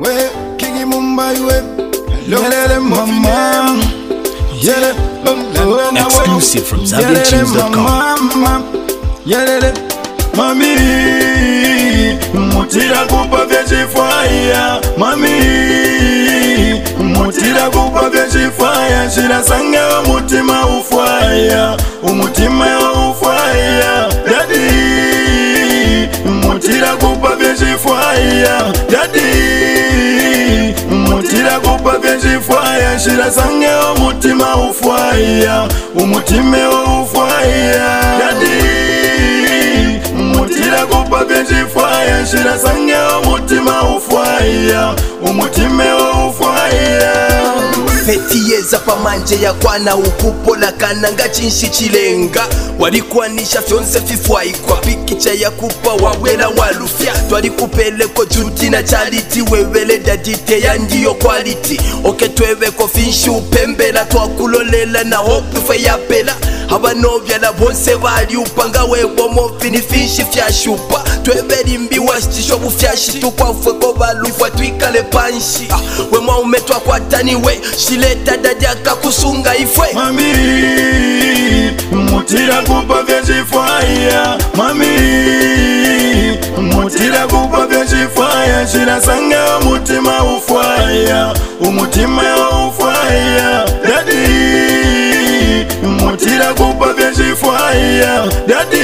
we Kingi Mumbai we Lelele mama Yele Exclusive from ZambianTunes.com. Yele mami Mutira kupa vechifaya mami Mutira kupa vechifaya Shira sange wa mutima ufaya Umutima ufaya Daddy Mutira kupa vechifaya Daddy Mutira kupa vechifaya Shira sange wa mutima ufaya Umutima ufaya Daddy Mutira kupa vechifaya Shira sange wa mutima ufaya Umutima ufaya Fetiyeza pamanje ya kwana ukupola kananga chinshi chilenga Walikwanisha fyonse fifwai kwa pikicha ya kupa wawela walufya Twalikupeleko juti na charity wewele dadite ya ndiyo quality Oke tweweko finshi upembela twakulolela na hope fe ya pela Abanovya na bonse wali upanga wewo mofini finshi fya shupa Twebeli mbi wastisho bufyashi tukwa ufweko balufwa tuikale panshi Wema umetwa kwa tani we Shileta dadaka kusunga ifwe Mami Mutira kupa vechifaya Mami Mutira kupa vechifaya Shira sange wa mutima ufaya Umutima ufaya Daddy Mutira kupa vechifaya Daddy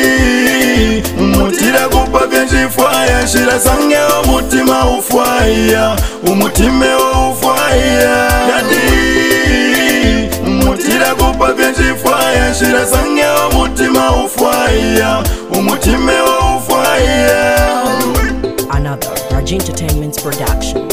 Mutira kupa vechifaya Shira sange wa mutima ufaya Umutima ufaya Daddy Mutira kupa vechifaya Shira sange wa mutima ufaya Umutima ufaya Another Raj Entertainment's production.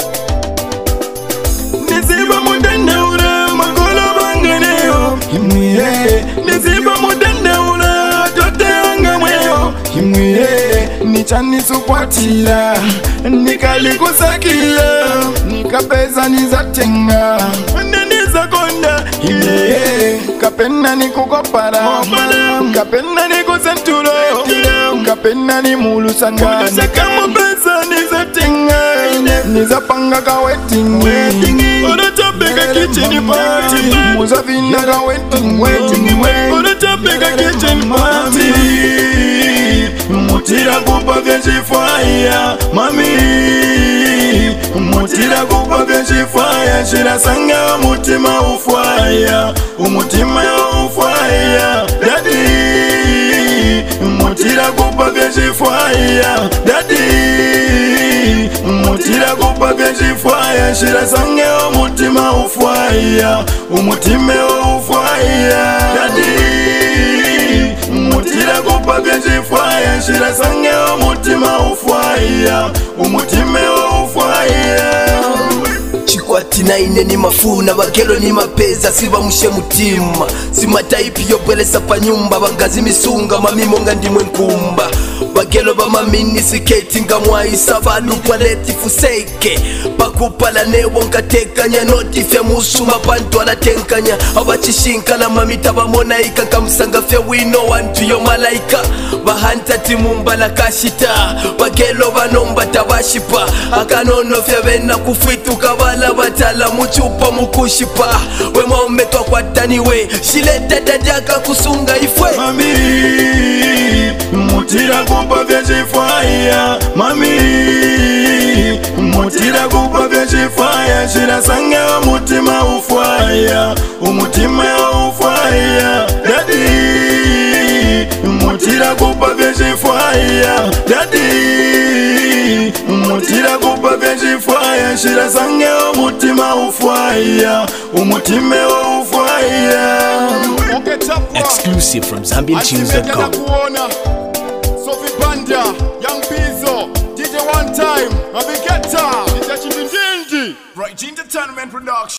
Nisiba mudenda ura makolo banganeo Himwe Nisiba mudenda ura tote anga mweo Himwe Nichani sukwatila Nikali kusakila Nikapeza nizatenga Neniza konda Himwe Kapena nikukopara Kapena nikusentulo Kapena ni mulu sanga Kama pesa nizatenga Nizapanga ka wedding Ora tapeka kitchen party Muzavina ka wedding Ora tapeka kitchen party Mutira kupa vechifaya Mami Mutira kupa vechifaya Shira sange wa mutima ufaya Umutima ufaya Daddy Mutira kupa vechifaya Daddy Mutira kupa vechifaya Shira sange wa mutima ufaya Umutima ufaya Daddy Mutira kupa vechifaya Shira sange wa mutima ufaya Umutima ufaya Chikwati na ine ni mafuna bagelo ni mapeza siba mushe mutima Sima taipi yobwelesa pa nyumba bangazi misunga mamimonga ndimwe nkumba Bagelo ba mamini siketi nga mwaisa vanu paleti fuseke Pakupala newo nkatekanya noti fya musuma pantu alatenkanya Abachishinka la mamita bamona ika kamsanga fya wino wantu yo malaika Bahanta timumba la kashita Bagelo banomba tabashipa Akanono fya bena kufitu kabala batala muchupa mukushipa Wema umetwa kwa tani we Shileta dadaka kusunga ifwe Mami Mutira kupa vechifaya Mami Mutira kupa vechifaya Shira sange wa mutima ufaya Umutima ufaya Daddy Mutira kupa vechifaya Daddy Mutira kupa vechifaya Shira sange wa mutima ufaya Umutima ufaya Exclusive from ZambianTunes.com. Sophie Banda, Young Pizzo, DJ One Time, Abigeta, DJ Chindinji, Right Entertainment Production.